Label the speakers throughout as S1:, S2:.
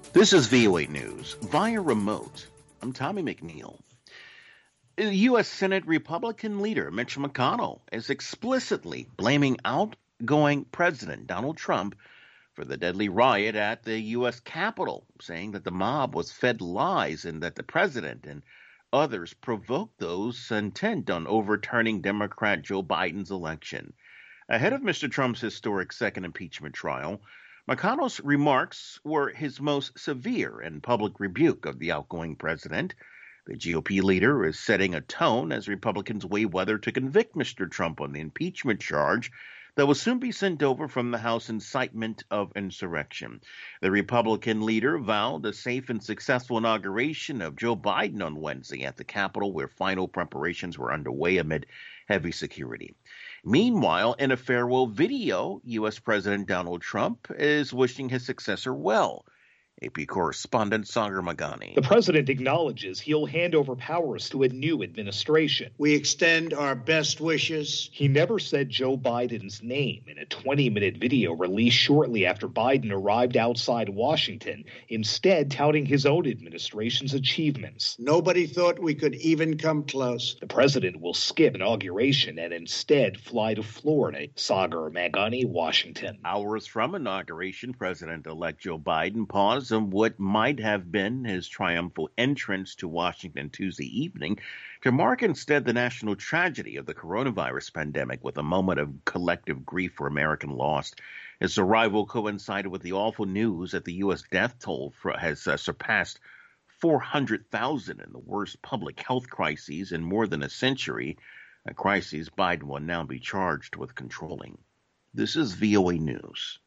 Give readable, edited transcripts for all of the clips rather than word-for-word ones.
S1: This is VOA News via remote. I'm Tommy McNeil. U.S. Senate Republican leader Mitch McConnell is explicitly blaming outgoing President Donald Trump for the deadly riot at the U.S. Capitol, saying that the mob was fed lies and that the president and others provoked those intent on overturning Democrat Joe Biden's election. Ahead of Mr. Trump's historic second impeachment trial, McConnell's remarks were his most severe and public rebuke of the outgoing president. The GOP leader is setting a tone as Republicans weigh whether to convict Mr. Trump on the impeachment charge that will soon be sent over from the House incitement of insurrection. The Republican leader vowed a safe and successful inauguration of Joe Biden on Wednesday at the Capitol, where final preparations were underway amid heavy security. Meanwhile, in a farewell video, U.S. President Donald Trump is wishing his successor well. AP correspondent Sagar Magani.
S2: The president acknowledges he'll hand over powers to a new administration.
S3: We extend our best wishes.
S2: He never said Joe Biden's name in a 20-minute video released shortly after Biden arrived outside Washington, instead touting his own administration's achievements.
S3: Nobody thought we could even come close.
S2: The president will skip inauguration and instead fly to Florida. Sagar Magani, Washington.
S1: Hours from inauguration, President-elect Joe Biden paused on what might have been his triumphal entrance to Washington Tuesday evening to mark instead the national tragedy of the coronavirus pandemic with a moment of collective grief for American loss. His arrival coincided with the awful news that the U.S. death toll has surpassed 400,000 in the worst public health crises in more than a century, a crisis Biden will now be charged with controlling. This is VOA News.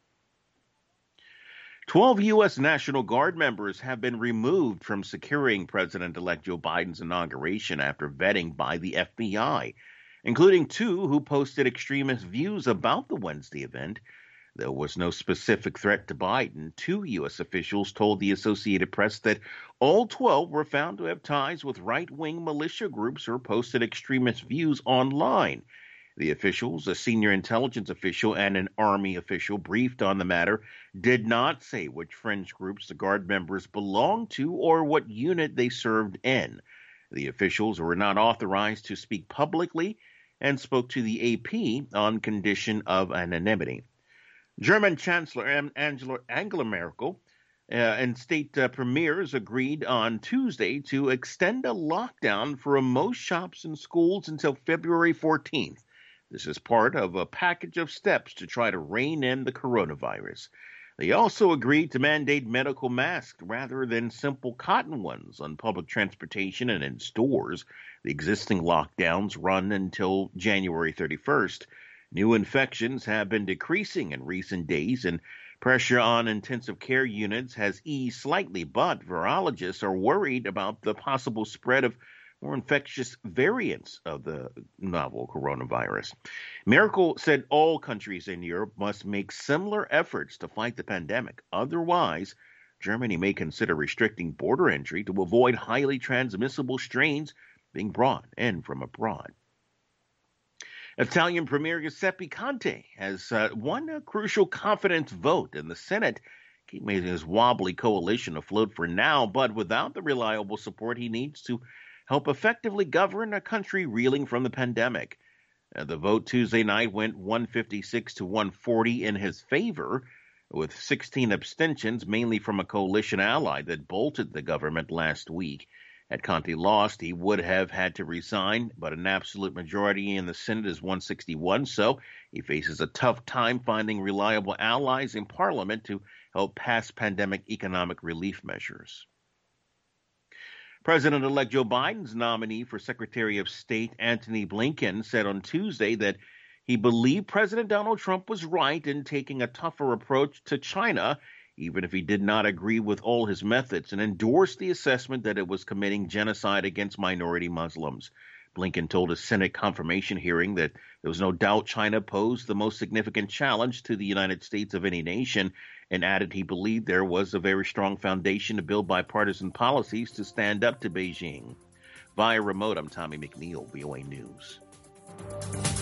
S1: 12 U.S. National Guard members have been removed from securing President-elect Joe Biden's inauguration after vetting by the FBI, including 2 who posted extremist views about the Wednesday event. There was no specific threat to Biden. 2 U.S. officials told the Associated Press that all 12 were found to have ties with right-wing militia groups or posted extremist views online. The officials, a senior intelligence official and an Army official briefed on the matter, did not say which fringe groups the Guard members belonged to or what unit they served in. The officials were not authorized to speak publicly and spoke to the AP on condition of anonymity. German Chancellor Angela Merkel and state premiers agreed on Tuesday to extend a lockdown for most shops and schools until February 14th. This is part of a package of steps to try to rein in the coronavirus. They also agreed to mandate medical masks rather than simple cotton ones on public transportation and in stores. The existing lockdowns run until January 31st. New infections have been decreasing in recent days, and pressure on intensive care units has eased slightly, but virologists are worried about the possible spread of more infectious variants of the novel coronavirus. Merkel said all countries in Europe must make similar efforts to fight the pandemic. Otherwise, Germany may consider restricting border entry to avoid highly transmissible strains being brought in from abroad. Italian Premier Giuseppe Conte has won a crucial confidence vote in the Senate, keeping his wobbly coalition afloat for now, but without the reliable support he needs to help effectively govern a country reeling from the pandemic. The vote Tuesday night went 156 to 140 in his favor, with 16 abstentions, mainly from a coalition ally that bolted the government last week. Had Conte lost, he would have had to resign, but an absolute majority in the Senate is 161, so he faces a tough time finding reliable allies in Parliament to help pass pandemic economic relief measures. President-elect Joe Biden's nominee for Secretary of State, Antony Blinken, said on Tuesday that he believed President Donald Trump was right in taking a tougher approach to China, even if he did not agree with all his methods, and endorsed the assessment that it was committing genocide against minority Muslims. Blinken told a Senate confirmation hearing that there was no doubt China posed the most significant challenge to the United States of any nation, and added he believed there was a very strong foundation to build bipartisan policies to stand up to Beijing. Via remote, I'm Tommy McNeil, VOA News.